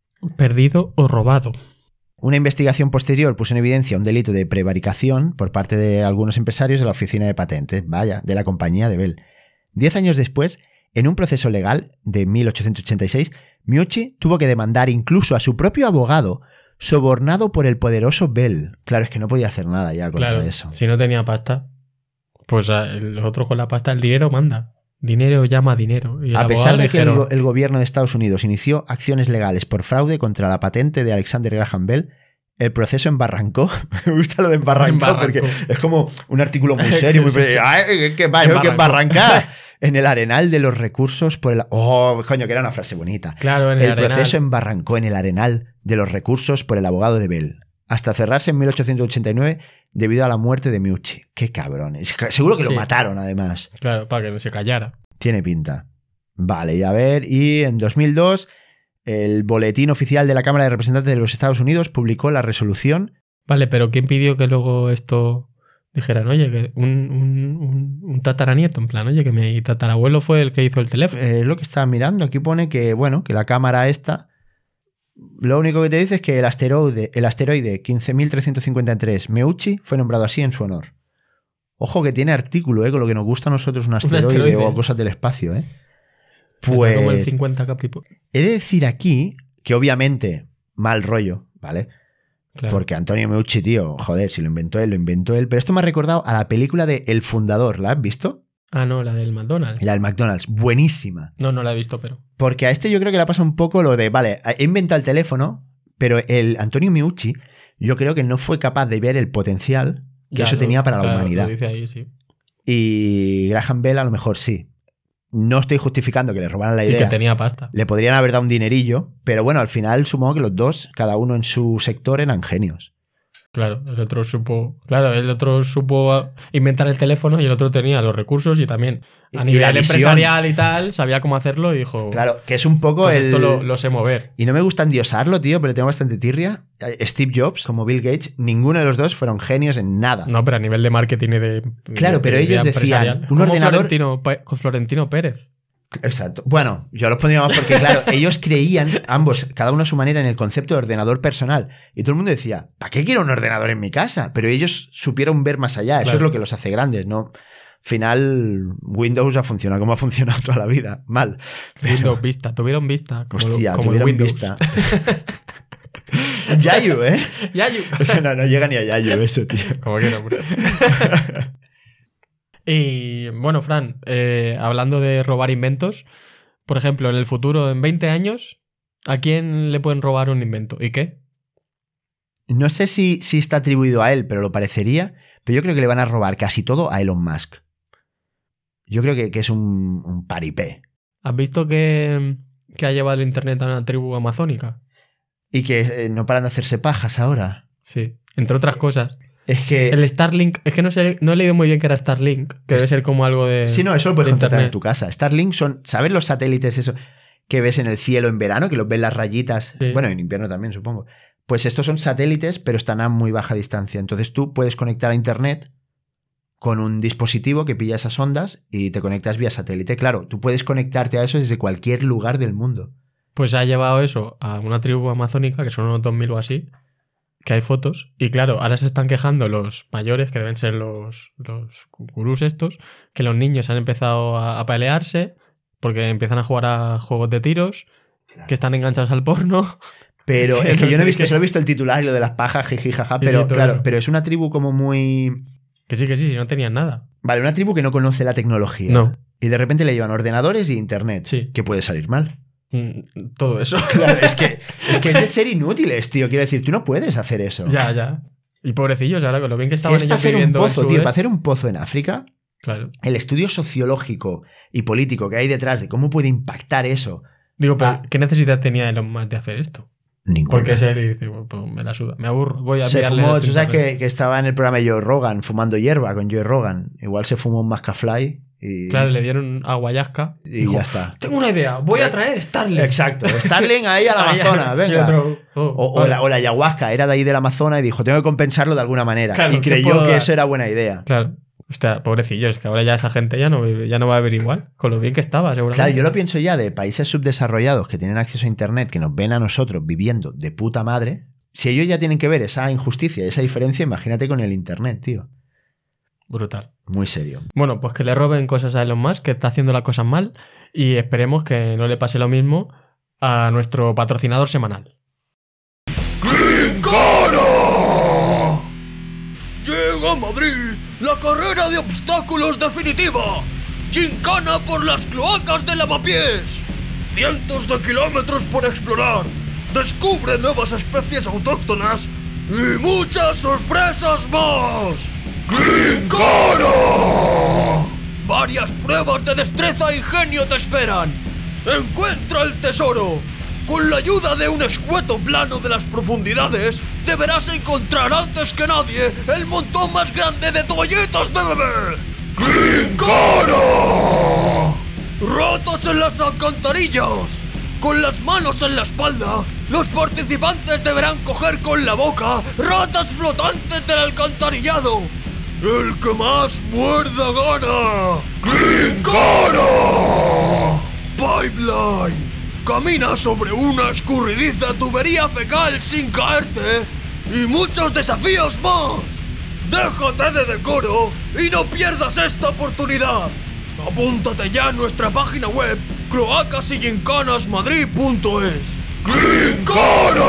Perdido o robado. Una investigación posterior puso en evidencia un delito de prevaricación por parte de algunos empresarios de la oficina de patentes, vaya, de la compañía de Bell. Diez años después, en un proceso legal de mil ochocientos ochenta y seis, Meucci tuvo que demandar incluso a su propio abogado, sobornado por el poderoso Bell. Claro, es que no podía hacer nada ya contra Claro, eso. si no tenía pasta, pues a- los otros con la pasta, el dinero manda. Dinero llama dinero. Y el A pesar abogado de que el, dijeron, go- el gobierno de Estados Unidos inició acciones legales por fraude contra la patente de Alexander Graham Bell, el proceso embarrancó. Me gusta lo de embarrancó, Embarrancó. porque es como un artículo muy serio, muy... Sí, sí. ¡Ay, que va- que Embarrancó. embarrancar! En el arenal de los recursos por el... ¡Oh, coño, que era una frase bonita! Claro, en el, El arenal. proceso embarrancó en el arenal de los recursos por el abogado de Bell, hasta cerrarse en mil ochocientos ochenta y nueve debido a la muerte de Meucci. ¡Qué cabrones! Seguro que lo Sí. mataron, además. Claro, para que no se callara. Tiene pinta. Vale, y a ver, y en dos mil dos el Boletín Oficial de la Cámara de Representantes de los Estados Unidos publicó la resolución. Vale, pero ¿quién pidió que luego esto dijeran, oye, que un, un, un, un tataranieto, en plan, oye, que mi tatarabuelo fue el que hizo el teléfono? Es eh, lo que estaba mirando. Aquí pone que, bueno, que la cámara esta, lo único que te dice es que el asteroide, el asteroide quince mil trescientos cincuenta y tres Meucci fue nombrado así en su honor. Ojo que tiene artículo, ¿eh? Con lo que nos gusta a nosotros un asteroide, un asteroide. O cosas del espacio, ¿eh? Pues... Como el cincuenta Capripo. He de decir aquí que obviamente mal rollo, ¿vale? Claro. Porque Antonio Meucci, tío, joder, si lo inventó él, lo inventó él. Pero esto me ha recordado a la película de El Fundador, ¿la has visto? Ah, no, la del McDonald's. La del McDonald's, buenísima. No, no la he visto, pero... Porque a este yo creo que le ha pasado un poco lo de, vale, he inventado el teléfono, pero el Antonio Meucci yo creo que no fue capaz de ver el potencial que Ya, eso lo- tenía para la claro, humanidad. Lo dice ahí, sí. Y Graham Bell a lo mejor sí. No estoy justificando que le robaran la Y idea. que tenía pasta. Le podrían haber dado un dinerillo, pero bueno, al final supongo que los dos, cada uno en su sector, eran genios. Claro, el otro supo... Claro, el otro supo inventar el teléfono y el otro tenía los recursos y también Y- a y nivel la visión. empresarial y tal, sabía cómo hacerlo y dijo... Claro, que es un poco pues el... esto lo, lo sé mover. Y no me gusta endiosarlo, tío, pero tengo bastante tirria. Steve Jobs, como Bill Gates, ninguno de los dos fueron genios en nada. No, pero a nivel de marketing y de... Claro, de- pero de ellos idea decían, empresarial. un Como ordenador- Florentino, Pe- con Florentino Pérez. Exacto. Bueno, yo los pondría más porque, claro, ellos creían, ambos, cada uno a su manera, en el concepto de ordenador personal. Y todo el mundo decía, ¿para qué quiero un ordenador en mi casa? Pero ellos supieron ver más allá. Eso Claro. es lo que los hace grandes, ¿no? Al final, Windows ha funcionado como ha funcionado toda la vida. Mal. Pero- Windows Vista. Tuvieron Vista. Como, lo- Hostia, como el tuvieron Windows. vista. Yayu, ¿eh? Yayu. O sea, no, no llega ni a Yayu eso, tío. Como que no, bro. Y bueno, Fran, eh, hablando de robar inventos, por ejemplo, en el futuro, en veinte años, ¿a quién le pueden robar un invento? ¿Y qué? No sé si, si está atribuido a él, pero lo parecería. Pero yo creo que le van a robar casi todo a Elon Musk. Yo creo que, que es un, un paripé. ¿Has visto que, que ha llevado el internet a una tribu amazónica? Y que eh, no paran de hacerse pajas ahora. Sí, entre otras cosas. Es que... El Starlink, es que no sé, no he leído muy bien que era Starlink, que debe ser como algo de... Sí, no, eso lo puedes de contratar internet. en tu casa. Starlink son, ¿sabes los satélites eso que ves en el cielo en verano? Que los ves las rayitas. Sí. Bueno, en invierno también, supongo. Pues estos son satélites, pero están a muy baja distancia. Entonces tú puedes conectar a internet con un dispositivo que pilla esas ondas y te conectas vía satélite. Claro, tú puedes conectarte a eso desde cualquier lugar del mundo. Pues ha llevado eso a una tribu amazónica, que son unos dos mil o así, que hay fotos. Y claro, ahora se están quejando los mayores, que deben ser los, los gurús estos, que los niños han empezado a, a pelearse porque empiezan a jugar a juegos de tiros, Claro. que están enganchados al porno. Pero Que es que no yo no sé he visto, qué. solo he visto el titular y lo de las pajas, jiji, jaja, Sí, pero sí, todo claro, eso. pero es una tribu como muy... Que sí, que sí, si no tenían nada. Vale, una tribu que no conoce la tecnología. No. Y de repente le llevan ordenadores y internet. Sí. Que puede salir mal. Mm, Todo eso. Claro, es que, es que es de ser inútiles, tío. Quiero decir, tú no puedes hacer eso. Ya, ya. Y pobrecillos, ahora con lo bien que Si estaban es para ellos hacer un viviendo en pozo, su tío, vez. para hacer un pozo en África, Claro. el estudio sociológico y político que hay detrás de cómo puede impactar eso. Digo, pero Ah. ¿qué necesidad tenía Elon Musk de hacer esto? Ninguna. Porque es él y dice, bueno, pues me la suda, me aburro, voy a Se pillarle fumó, esto tú sabes internet. que, que estaba en el programa de Joe Rogan fumando hierba con Joe Rogan. Igual se fumó un Mascafly y, Claro, le dieron aguayasca. y Dijo, ya está. tengo una idea, voy a traer Starlink. Exacto. Starlink ahí a la Ahí, Amazonas, y venga. otro, oh, O, o vale. la, o la ayahuasca, era de ahí del Amazonas y dijo, tengo que compensarlo de alguna manera. Claro, y ¿qué creyó puedo que dar? eso era buena idea. Claro. Hostia, pobrecillos, que ahora ya esa gente ya no, vive- ya no va a vivir igual, con lo bien que estaba, seguramente. Claro, yo lo pienso ya de países subdesarrollados que tienen acceso a internet, que nos ven a nosotros viviendo de puta madre. Si ellos ya tienen que ver esa injusticia, esa diferencia, imagínate con el internet, tío. Brutal. Muy serio. Bueno, pues que le roben cosas a Elon Musk, que está haciendo las cosas mal, y esperemos que no le pase lo mismo a nuestro patrocinador semanal. ¡Gincana! Llega a Madrid la carrera de obstáculos definitiva. Gincana por las cloacas de Lavapiés. Cientos de kilómetros por explorar. Descubre nuevas especies autóctonas y muchas sorpresas más. ¡Gincana! Varias pruebas de destreza e ingenio te esperan. Encuentra el tesoro. Con la ayuda de un escueto plano de las profundidades, deberás encontrar antes que nadie el montón más grande de toallitas de bebé. ¡Gincana! ¡Ratas en las alcantarillas! Con las manos en la espalda, los participantes deberán coger con la boca ratas flotantes del alcantarillado. ¡El que más muerda gana! ¡Gincana! Pipeline. Camina sobre una escurridiza tubería fecal sin caerte y muchos desafíos más. Déjate de decoro y no pierdas esta oportunidad. Apúntate ya a nuestra página web cloacas y gincanas madrid punto es. ¡Gincana!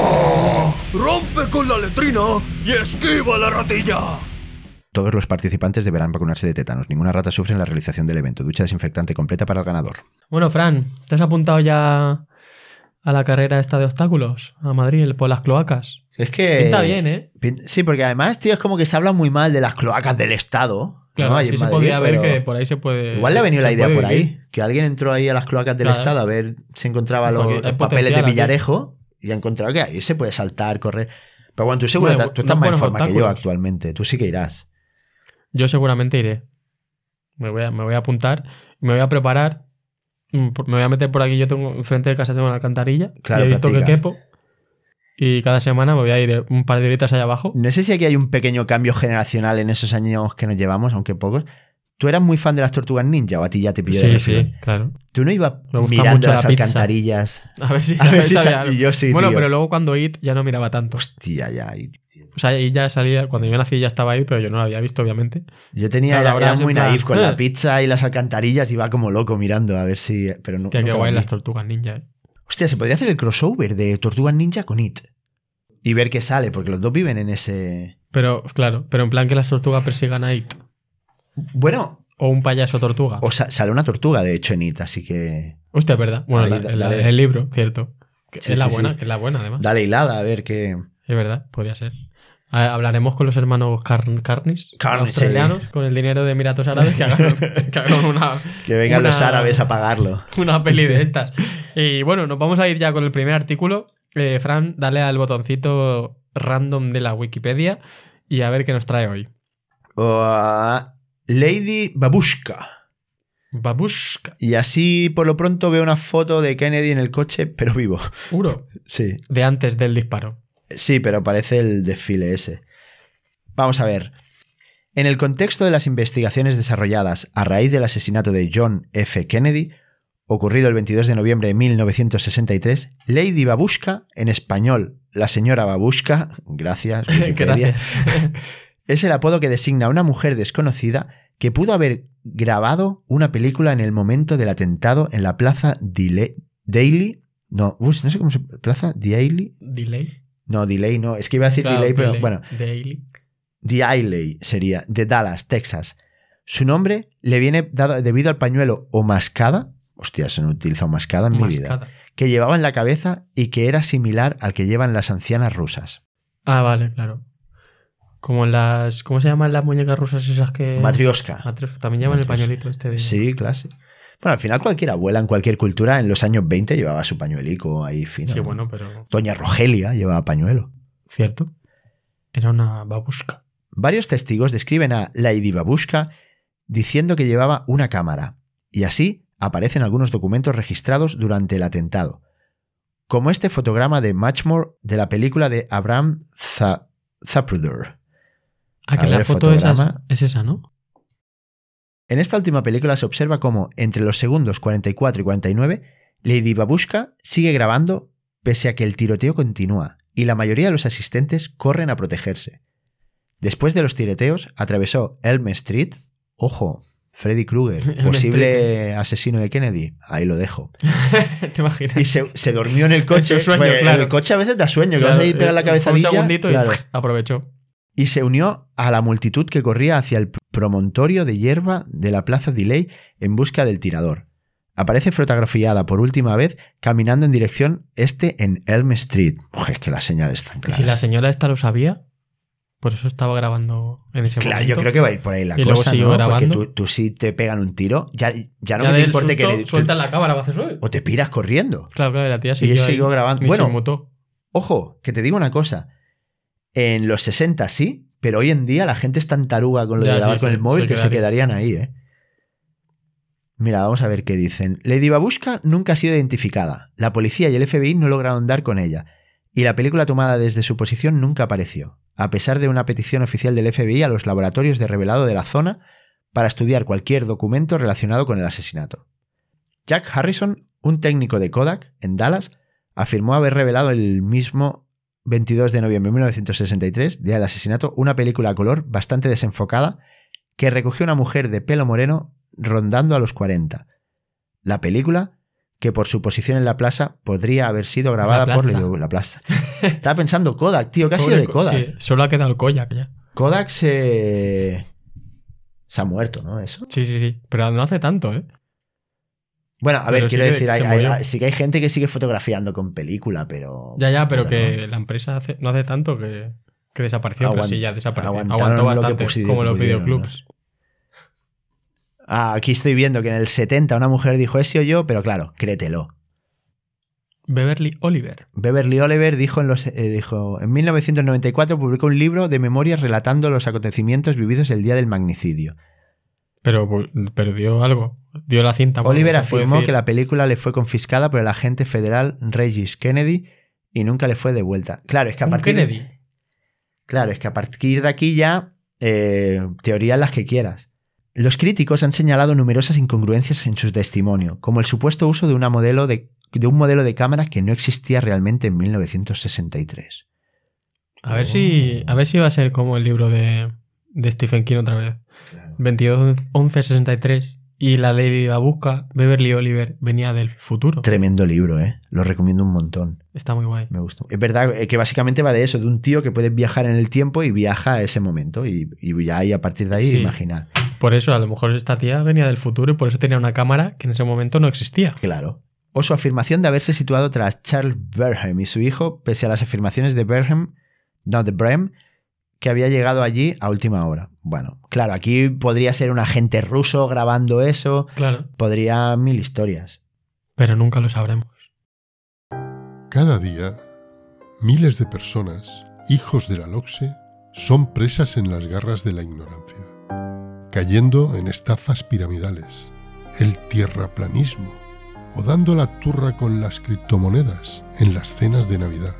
Rompe con la letrina y esquiva la ratilla. Todos los participantes deberán vacunarse de tétanos. Ninguna rata sufre en la realización del evento. Ducha desinfectante completa para el ganador. Bueno, Fran, ¿te has apuntado ya a la carrera esta de obstáculos a Madrid por las cloacas? Es que... Pinta bien, ¿eh? Sí, porque además, tío, es como que se habla muy mal de las cloacas del Estado. Claro, ¿no? sí se podría ver que por ahí se puede... Igual le ha venido la idea por ahí. Vivir. Que alguien entró ahí a las cloacas del claro. Estado a ver si encontraba los, los papeles de Villarejo y ha encontrado que ahí se puede saltar, correr. Pero bueno, tú seguro bueno, tú estás más en forma obstáculos. que yo actualmente. Tú sí que irás. Yo seguramente iré. Me voy a, me voy a apuntar, me voy a preparar, me voy a meter por aquí. Yo tengo enfrente de casa tengo una alcantarilla. Claro, y he visto practica. que quepo. Y cada semana me voy a ir un par de horitas allá abajo. No sé si aquí hay un pequeño cambio generacional en esos años que nos llevamos, aunque pocos. ¿Tú eras muy fan de las tortugas ninja o a ti ya te pilló sí, de Sí, sí, claro. ¿Tú no ibas mirando las alcantarillas? A ver si, a ver si sabía y yo sí, Bueno, tío. pero luego cuando It ya no miraba tanto. Hostia, ya. It, o sea, ahí ya salía, cuando yo nací ya estaba ahí, pero yo no lo había visto, obviamente. Yo tenía, era, era muy naif con la pizza y las alcantarillas, iba como loco mirando a ver si... Pero no, Hostia, no qué guay las tortugas ninja, eh. Hostia, se podría hacer el crossover de Tortugas Ninja con It. Y ver qué sale, porque los dos viven en ese... Pero, claro, pero en plan que las tortugas persigan a It. Bueno... O un payaso tortuga. O sa sale una tortuga, de hecho, en It, así que... Hostia, es verdad. Bueno, Ahí, la, la, el libro, cierto. Que sí, es la sí, buena, sí. que es la buena, además. Dale hilada, a ver qué... Es verdad, podría ser. Hablaremos con los hermanos Car Carnis, Carnis australianos, sí. con el dinero de Emiratos Árabes, que hagan, que hagan una... Que vengan una, los árabes a pagarlo. Una peli de estas. Y bueno, nos vamos a ir ya con el primer artículo. Eh, Fran, dale al botoncito random de la Wikipedia y a ver qué nos trae hoy. Uh, Lady Babushka. Babushka. Y así, por lo pronto, veo una foto de Kennedy en el coche, pero vivo. ¿Juro? Sí. De antes del disparo. Sí, pero parece el desfile ese. Vamos a ver. En el contexto de las investigaciones desarrolladas a raíz del asesinato de John F. Kennedy, ocurrido el veintidós de noviembre de mil novecientos sesenta y tres, Lady Babushka, en español, la señora Babushka, gracias, Wikipedia, gracias. es el apodo que designa a una mujer desconocida que pudo haber grabado una película en el momento del atentado en la Plaza Daily. No, uy, no sé cómo se... ¿Plaza Daily? ¿Delay? No, Delay no. Es que iba a decir claro, Delay, pero delay. bueno. Daily. Daily sería, de Dallas, Texas. Su nombre le viene dado debido al pañuelo o mascada, hostia, se no utilizado mascada en mascada. mi vida, que llevaba en la cabeza y que era similar al que llevan las ancianas rusas. Ah, vale, claro. Como las... ¿Cómo se llaman las muñecas rusas esas que...? Matrioska. Matrioska. También llevan Matrioska. El pañuelito este de... Sí, clase. Bueno, al final cualquier abuela en cualquier cultura en los años veinte llevaba su pañuelico ahí fino. Sí, bueno, pero... Doña Rogelia llevaba pañuelo. Cierto. Era una babushka. Varios testigos describen a Lady Babushka diciendo que llevaba una cámara. Y así aparecen algunos documentos registrados durante el atentado. Como este fotograma de Matchmore de la película de Abraham Zapruder. Ah, que la foto esa es esa, ¿no? En esta última película se observa cómo, entre los segundos cuarenta y cuatro y cuarenta y nueve, Lady Babushka sigue grabando pese a que el tiroteo continúa y la mayoría de los asistentes corren a protegerse. Después de los tiroteos, atravesó Elm Street, ojo, Freddy Krueger, posible Street. asesino de Kennedy, ahí lo dejo. ¿Te imaginas? Y se, se durmió en el coche. Sueño, pues, claro. El coche a veces da sueño, que claro, vas ahí pegar la cabezadilla. Un segundito claro. y aprovechó. Y se unió a la multitud que corría hacia el promontorio de hierba de la Plaza Delay en busca del tirador. Aparece fotografiada por última vez caminando en dirección este en Elm Street. Uf, es que las señales están claras. ¿Y si la señora esta lo sabía? Por eso estaba grabando en ese claro, momento. Claro, yo creo que va a ir por ahí la y cosa, luego ¿no? grabando. Porque tú, tú si te pegan un tiro, ya, ya no ya me te importe susto, que le... sueltas la cámara, va a hacer eso. O te piras corriendo. Claro, claro, la tía y siguió yo sigo grabando. Bueno, mutó. Ojo, que te digo una cosa. En los sesenta sí, pero hoy en día la gente es tan taruga con lo de ya, grabar sí, con sí, el móvil se que quedaría. se quedarían ahí, ¿eh? Mira, vamos a ver qué dicen. Lady Babushka nunca ha sido identificada. La policía y el F B I no lograron dar con ella. Y la película tomada desde su posición nunca apareció, a pesar de una petición oficial del F B I a los laboratorios de revelado de la zona para estudiar cualquier documento relacionado con el asesinato. Jack Harrison, un técnico de Kodak en Dallas, afirmó haber revelado el mismo veintidós de noviembre de mil novecientos sesenta y tres, día del asesinato, una película a color bastante desenfocada que recogió una mujer de pelo moreno rondando a los cuarenta. La película, que por su posición en la plaza podría haber sido grabada La por plaza. la plaza. Estaba pensando Kodak, tío, ¿qué ha sido de Kodak? Sí, solo ha quedado el Kodak ya. Kodak se... se ha muerto, ¿no? Eso. Sí, sí, sí. Pero no hace tanto, ¿eh? Bueno, a Pero ver, sí quiero que decir, hay, se hay- murió. hay- sí que hay gente que sigue fotografiando con película, pero... Ya, ya, pero bueno, que la empresa hace- no hace tanto que, que desapareció, pero Aguant- sí, ya desapareció. aguantaron Aguantó lo que bastante, pusi- como los pudieron, videoclubs. Ah, aquí estoy viendo que en el setenta una mujer dijo ese o yo, pero claro, créetelo. Beverly Oliver. Beverly Oliver dijo en, los, eh, dijo en mil novecientos noventa y cuatro publicó un libro de memorias relatando los acontecimientos vividos el día del magnicidio. Pero, pero dio algo. Dio la cinta. bueno, Oliver se puede afirmó decir. que la película le fue confiscada por el agente federal Regis Kennedy y nunca le fue devuelta. Claro, es que a Un partir Kennedy. de, claro, es que a partir de aquí ya eh, teorías las que quieras. Los críticos han señalado numerosas incongruencias en su testimonio, como el supuesto uso de una modelo de, de un modelo de cámara que no existía realmente en mil novecientos sesenta y tres. A ver si a ver si va a ser como el libro de, de Stephen King otra vez. veintidós once sesenta y tres. Y la Lady Babushka, Beverly Oliver, venía del futuro. Tremendo libro, ¿eh? Lo recomiendo un montón. Está muy guay. Me gustó. Es verdad eh, que básicamente va de eso, de un tío que puede viajar en el tiempo y viaja a ese momento. Y, y ya ahí, a partir de ahí, Sí. imaginar. Por eso, a lo mejor esta tía venía del futuro y por eso tenía una cámara que en ese momento no existía. Claro. O su afirmación de haberse situado tras Charles Burnham y su hijo, pese a las afirmaciones de Burnham, no de Brehm, que había llegado allí a última hora. Bueno, claro, aquí podría ser un agente ruso grabando eso, Claro. podría mil historias. Pero nunca lo sabremos. Cada día, miles de personas, hijos de la LOCSE, son presas en las garras de la ignorancia, cayendo en estafas piramidales, el tierraplanismo o dando la turra con las criptomonedas en las cenas de Navidad.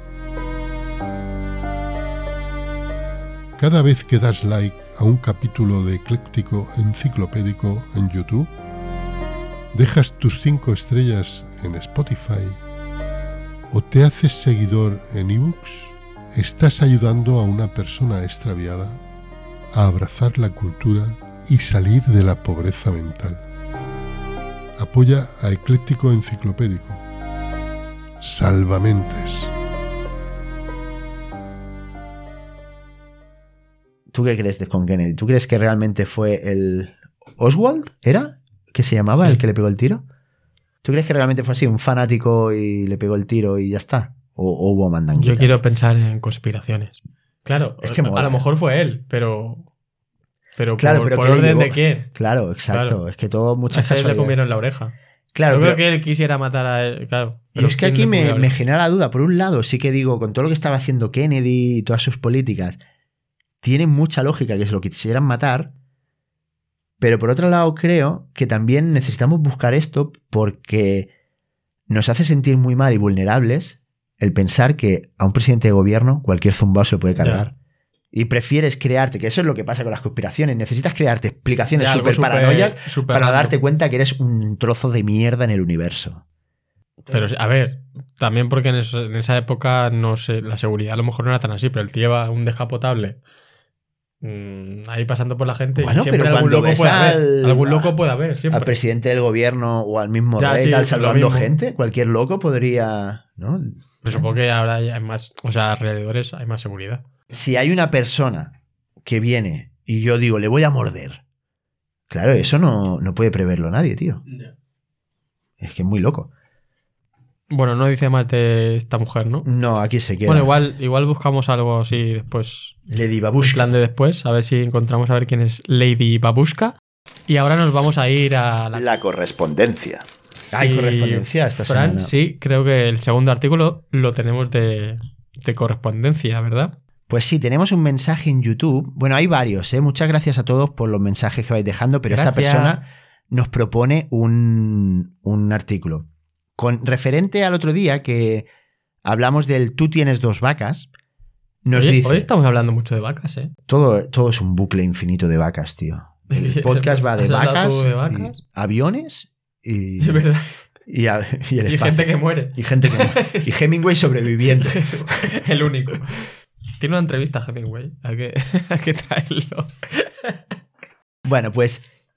Cada vez que das like a un capítulo de Ecléctico Enciclopédico en YouTube, dejas tus cinco estrellas en Spotify o te haces seguidor en ebooks, estás ayudando a una persona extraviada a abrazar la cultura y salir de la pobreza mental. Apoya a Ecléctico Enciclopédico. Salvamentes. ¿Tú qué crees de con Kennedy? ¿Tú crees que realmente fue el Oswald? ¿Era? ¿Que se llamaba Sí. el que le pegó el tiro? ¿Tú crees que realmente fue así, un fanático y le pegó el tiro y ya está? ¿O, o hubo mandanguita? Yo quiero pensar en conspiraciones. Claro, Es que a mola. lo mejor fue él, pero. Pero Claro, por, pero por ¿qué le orden llevó? de quién. Claro, exacto. Claro. Es que todo, A muchas ese le casualidades. comieron la oreja. Claro, Yo pero- creo que él quisiera matar a él. Claro. Y pero es que ¿quién aquí le me, comió la me oreja? genera la duda. Por un lado, sí que digo, con todo lo que estaba haciendo Kennedy y todas sus políticas, tiene mucha lógica que se lo quisieran matar. Pero por otro lado, creo que también necesitamos buscar esto porque nos hace sentir muy mal y vulnerables el pensar que a un presidente de gobierno cualquier zumbao se lo puede cargar. Y prefieres crearte, que eso es lo que pasa con las conspiraciones, necesitas crearte explicaciones Ya, algo súper paranoias súper para random. darte cuenta que eres un trozo de mierda en el universo. Pero, a ver, también porque en, eso- en esa época, no sé, la seguridad a lo mejor no era tan así, pero el tío lleva un descapotable mm, ahí pasando por la gente Bueno, y siempre pero algún cuando loco ves puede haber. al- Algún loco puede haber, siempre. Al presidente del gobierno o al mismo Ya, rey sí, tal, eso es lo salvando mismo. gente, cualquier loco podría, ¿no? Pero supongo que ahora ya hay más, o sea, alrededores hay más seguridad. Si hay una persona que viene y yo digo, le voy a morder, claro, eso no, no puede preverlo nadie, tío. Es que es muy loco. Bueno, no dice más de esta mujer, ¿no? No, aquí se queda. Bueno, igual, igual buscamos algo así después. Lady En Babushka. plan de después, a ver si encontramos a ver quién es Lady Babushka. Y ahora nos vamos a ir a la... La correspondencia. Hay Y, correspondencia esta Fran, semana. sí, creo que el segundo artículo lo tenemos de, de correspondencia, ¿verdad? Pues sí, tenemos un mensaje en YouTube. Bueno, hay varios, ¿eh? Muchas gracias a todos por los mensajes que vais dejando, pero esta Gracias. persona nos propone un, un artículo. Con referente al otro día que hablamos del tú tienes dos vacas, nos Oye, dice... hoy estamos hablando mucho de vacas, ¿eh? Todo, todo es un bucle infinito de vacas, tío. El podcast va de ¿Has hablado vacas, tú de vacas? y aviones y, Es verdad. y, a- y el Y espacio. gente que muere. Y gente que muere. Y Hemingway sobreviviendo. El único. Tiene una entrevista a Hemingway. Hay que, hay que traerlo. Bueno, pues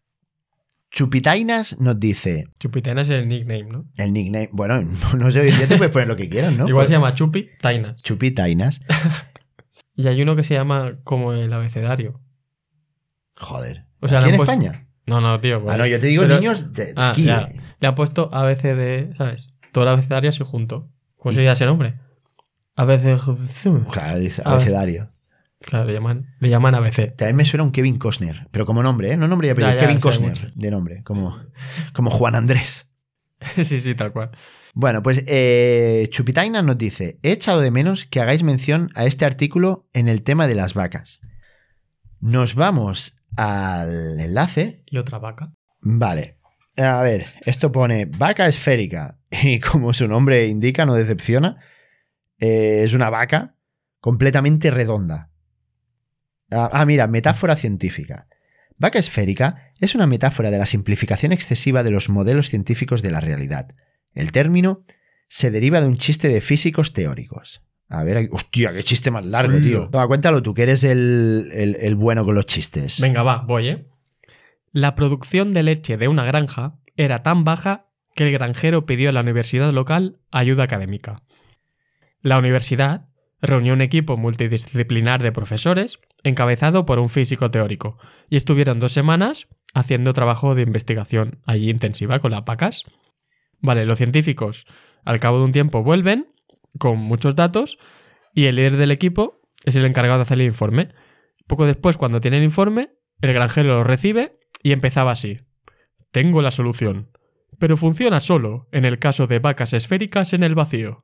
Chupitainas nos dice Chupitainas es el nickname, ¿no? el nickname. Bueno, no, no sé, ya te puedes poner lo que quieras, ¿no? Igual Pues, se llama Chupi Tainas. Chupitainas. Y hay uno que se llama como el abecedario. Joder. O sea, ¿Aquí le en han puesto- España? No, no, tío. pues- Ah, no, yo te digo pero- niños de, de Ah, aquí. ya. eh. Le han puesto A B C D, ¿sabes? Todo el abecedario así junto. ¿Cómo sería ese nombre? A B C D. Claro, dice A ver. abecedario. Claro, le llaman, le llaman A B C. También me suena un Kevin Costner, pero como nombre, ¿eh? No nombre y apellido, Ya, ya, Kevin sé Costner mucho. de nombre, como, como Juan Andrés. Sí, sí, tal cual. Bueno, pues eh, Chupitaina nos dice: he echado de menos que hagáis mención a este artículo en el tema de las vacas. Nos vamos al enlace. Y otra vaca. Vale. A ver, esto pone vaca esférica y como su nombre indica, no decepciona. Eh, es una vaca completamente redonda. Ah, ah, mira, metáfora científica. Vaca esférica es una metáfora de la simplificación excesiva de los modelos científicos de la realidad. El término se deriva de un chiste de físicos teóricos. A ver, aquí- hostia, qué chiste más largo, tío. Toma, cuéntalo tú, que eres el, el- el bueno con los chistes. Venga, va, voy, ¿eh? La producción de leche de una granja era tan baja que el granjero pidió a la universidad local ayuda académica. La universidad reunió un equipo multidisciplinar de profesores encabezado por un físico teórico y estuvieron dos semanas haciendo trabajo de investigación allí intensiva con las vacas. Vale, los científicos al cabo de un tiempo vuelven con muchos datos y el líder del equipo es el encargado de hacer el informe. Poco después, cuando tiene el informe, el granjero lo recibe y empezaba así. Tengo la solución, pero funciona solo en el caso de vacas esféricas en el vacío.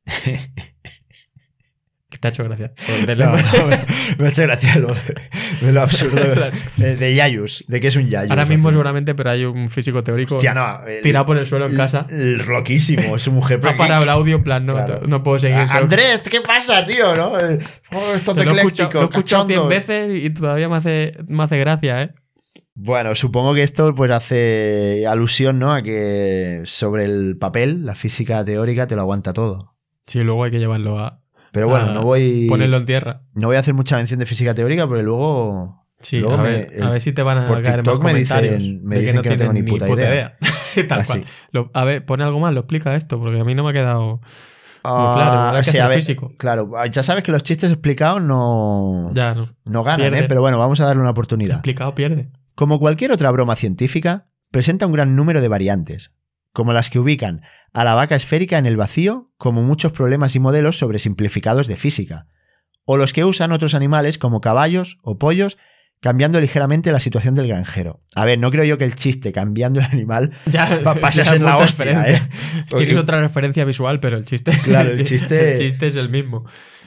¿Qué te ha hecho gracia? No, no, me, me ha hecho gracia lo, de lo absurdo de, de Yayus, de que es un Yayus. Ahora mismo al final. seguramente, pero hay un físico teórico Hostia, no, el- tirado por el suelo en casa. el- el loquísimo, su mujer. Ha parado el audio en plan, no, Claro. no puedo seguir. tengo- Andrés, ¿qué pasa, tío? ¿No? El- Oh, esto Te de lo he escuchado, ecléctico, lo he escuchado cien cachondo. veces y todavía me hace, me hace gracia, ¿eh? Bueno, supongo que esto pues hace alusión, ¿no? A que sobre el papel, la física teórica te lo aguanta todo. Sí, luego hay que llevarlo a Pero bueno, a no voy. ponerlo en tierra. No voy a hacer mucha mención de física teórica porque luego. Sí, luego a, me- ver, el- a ver si te van a por caer más TikTok me comentarios dicen- me de dicen que no tengo tienen ni puta idea. Tal Así. cual. Lo- a ver, pone algo más, lo explica esto, porque a mí no me ha quedado... Ah, claro, habrá que sí, hacer a ver, físico. claro, ya sabes que los chistes explicados no, Ya, no. no ganan, Pierde. ¿eh? Pero bueno, vamos a darle una oportunidad. Explicado pierde. Como cualquier otra broma científica, presenta un gran número de variantes, como las que ubican a la vaca esférica en el vacío, como muchos problemas y modelos sobresimplificados de física, o los que usan otros animales como caballos o pollos, cambiando ligeramente la situación del granjero. A ver, no creo yo que el chiste cambiando el animal Ya, pa- pase a ya ser la mucha hostia, referencia. ¿eh? Tienes Porque- otra referencia visual, pero el chiste... Claro, el chiste- el chiste es el mismo.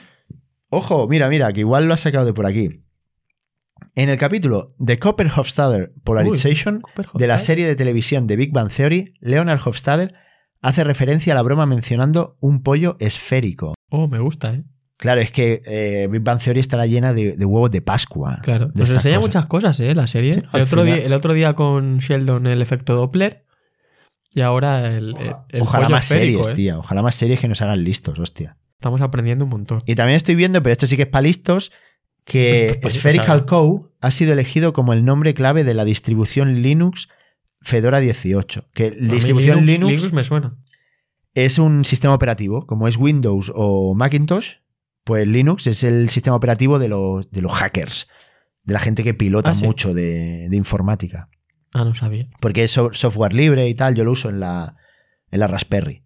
Ojo, mira, mira, que igual lo has sacado de por aquí. En el capítulo The Copper Hofstadter Polarization, Cooper de la Hofstadter. serie de televisión de Big Bang Theory, Leonard Hofstadter hace referencia a la broma mencionando un pollo esférico. Oh, me gusta, ¿eh? Claro, es que eh, Big Bang Theory estará llena de, de huevos de Pascua. Claro. de Nos estas enseña cosas. muchas cosas, ¿eh? La serie. Sí, el, al otro final- día, el otro día con Sheldon el efecto Doppler y ahora el, el, el Ojalá pollo más esférico, series, ¿eh? tío. Ojalá más series que nos hagan listos, hostia. Estamos aprendiendo un montón. Y también estoy viendo, pero esto sí que es para listos, que Esto es pa- Spherical o sea- Co. ha sido elegido como el nombre clave de la distribución Linux Fedora dieciocho. Que A mí distribución Linux, Linux me suena. es un sistema operativo, como es Windows o Macintosh, pues Linux es el sistema operativo de los, de los hackers, de la gente que pilota Ah, ¿sí? mucho de, de informática. Ah, no sabía. Porque es so- software libre y tal, yo lo uso en la, en la Raspberry.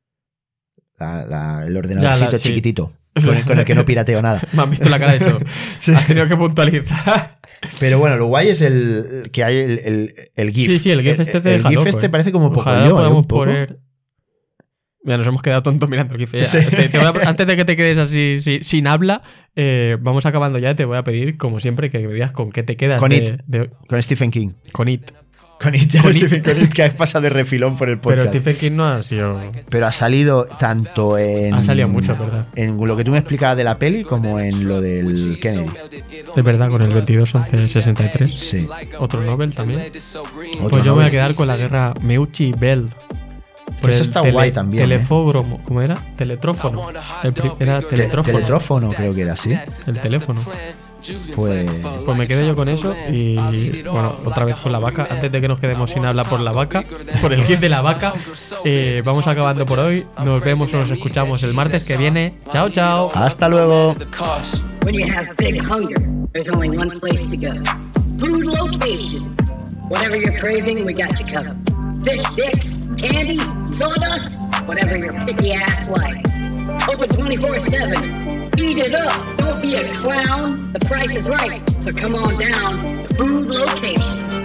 La- la- el ordenadorcito Ya, la- sí. chiquitito, con el, con el que no pirateo nada. Me han visto la cara de hecho. Sí. Has tenido que puntualizar. Pero bueno, lo guay es el que hay el, el, el GIF. Sí, sí, el GIF este te El deja GIF loco, este eh. parece como Ojalá Pocoyo, ¿eh? podamos Un poco. poner... Mira, nos hemos quedado tontos mirando el GIF. Ya, Sí. te- te voy a- antes de que te quedes así si- sin habla, eh, vamos acabando ya. Te voy a pedir, como siempre, que me digas con qué te quedas. Con de- It. de- Con Stephen King. con It. Con It, Con It. Stephen con It, que ha pasado de refilón por el Pero podcast. Stephen King no ha sido... Pero ha salido tanto en. Ha salido mucho, ¿verdad? En lo que tú me explicabas de la peli como en lo del Kennedy. Es verdad, con el veintidós once sesenta y tres. Sí. Otro Nobel también. Otro Pues yo me voy a Nobel. quedar con la guerra Meucci Bell. Por Esa el está guay también, ¿eh? Telefógromo, ¿cómo era? Teletrófono. El pri- era Te- teletrófono. Teletrófono, creo que era así. El teléfono. Pues. Pues me quedé yo con eso y bueno, otra vez con la vaca. Antes de que nos quedemos sin hablar por la vaca, por el hit de la vaca, eh, vamos acabando por hoy. Nos vemos o nos escuchamos el martes que viene. Chao, chao. Hasta luego. When you have big hunger, there's only one place to go. Food Location. Whatever you're craving, we got you covered. Fish sticks, candy, sawdust, whatever your picky ass likes. Open twenty-four seven. Eat it up. Don't be a clown. The price is right. So come on down. Food Location.